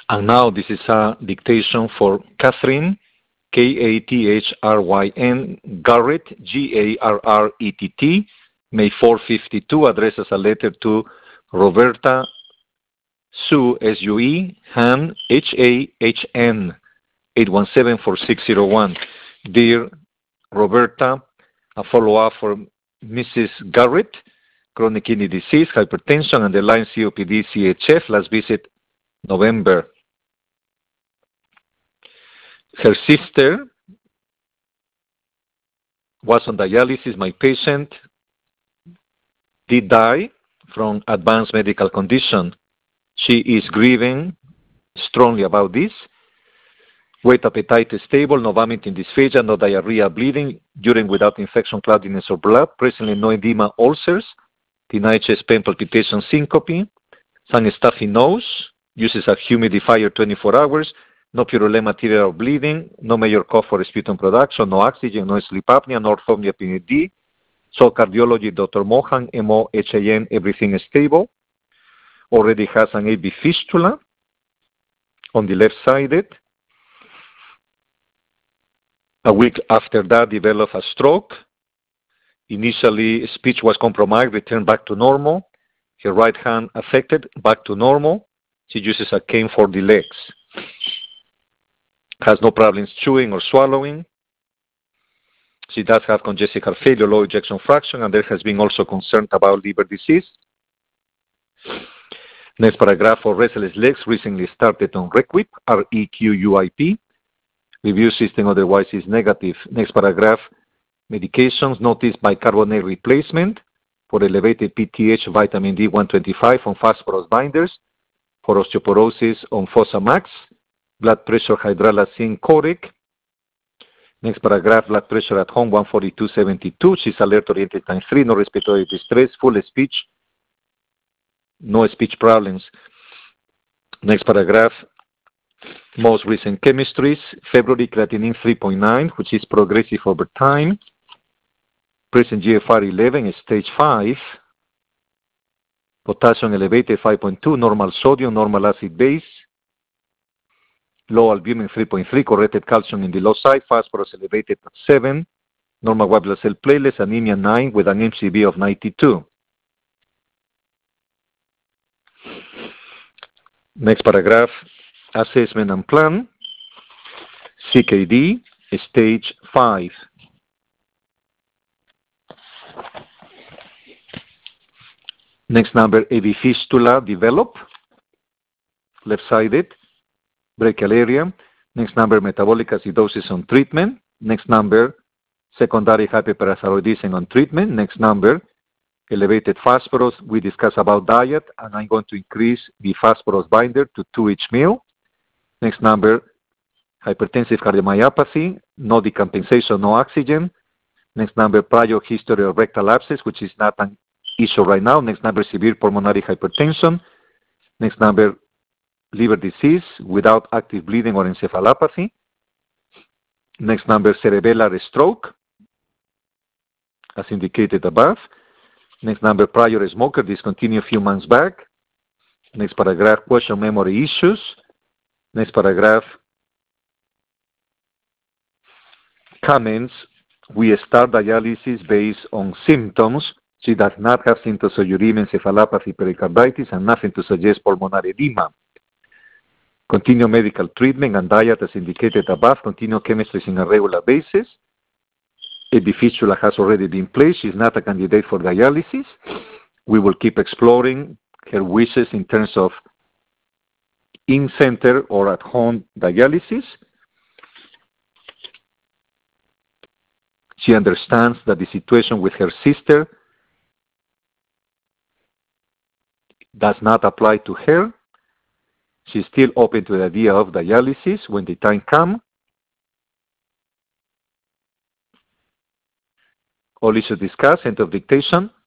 And now this is a dictation for Catherine, Kathryn, Garrett, Garrett, May 452, addresses a letter to Roberta Sue, S-U-E, Han, H-A-H-N, 817-4601. Dear Roberta, a follow-up for Mrs. Garrett, chronic kidney disease, hypertension, underlying COPD, CHF, last visit November. Her sister was on dialysis. My patient did die from advanced medical condition. She is grieving strongly about this. Weight, appetite is stable, no vomiting, dysphagia, no diarrhea, bleeding, urine without infection, cloudiness, or blood, presently no edema, ulcers, denied chest pain, palpitation, syncope, some stuffy nose, uses a humidifier 24 hours, no purulent material or bleeding, no major cough or sputum production, no oxygen, no sleep apnea, no orthopnea, PND. So cardiology, Dr. Mohan, M-O-H-A-N, everything is stable. Already has an AV fistula on the left-sided. A week after that, developed a stroke. Initially, speech was compromised, returned back to normal. Her right hand affected, back to normal. She uses a cane for the legs. Has no problems chewing or swallowing. She does have congestive heart failure, low ejection fraction, and there has been also concern about liver disease. Next paragraph, for restless legs, recently started on Requip, R-E-Q-U-I-P. Review system otherwise is negative. Next paragraph, medications, noticed bicarbonate replacement for elevated PTH, vitamin D 125 on phosphorus binders, for osteoporosis on Fosamax, blood pressure, hydralazine, Coric. Next paragraph, blood pressure at home, 142/72. She's alert-oriented times 3, no respiratory distress, full speech, no speech problems. Next paragraph, most recent chemistries, February creatinine 3.9, which is progressive over time. Present GFR 11, stage 5. Potassium elevated 5.2, normal sodium, normal acid base. Low albumin 3.3, corrected calcium in the low side, phosphorus elevated at 7, normal white blood cell platelets, anemia 9 with an MCV of 92. Next paragraph, assessment and plan, CKD, stage 5. Next number, AV fistula develop, left-sided, brachial area. Next number, metabolic acidosis on treatment. Next number, secondary hyperparathyroidism on treatment. Next number, elevated phosphorus. We discussed about diet, and I'm going to increase the phosphorus binder to 2 each meal. Next number, hypertensive cardiomyopathy, no decompensation, no oxygen. Next number, prior history of rectal abscess, which is not an issue right now. Next number, severe pulmonary hypertension. Next number, liver disease without active bleeding or encephalopathy. Next number, cerebellar stroke, as indicated above. Next number, prior smoker, discontinued a few months back. Next paragraph, question memory issues. Next paragraph, comments. We start dialysis based on symptoms. She does not have symptoms of uremia, encephalopathy, pericarditis, and nothing to suggest pulmonary edema. Continue medical treatment and diet as indicated above. Continue chemistry on a regular basis. AV fistula has already been placed. She's not a candidate for dialysis. We will keep exploring her wishes in terms of in-center or at-home dialysis. She understands that the situation with her sister does not apply to her. She's still open to the idea of dialysis when the time comes. All issues discussed, end of dictation.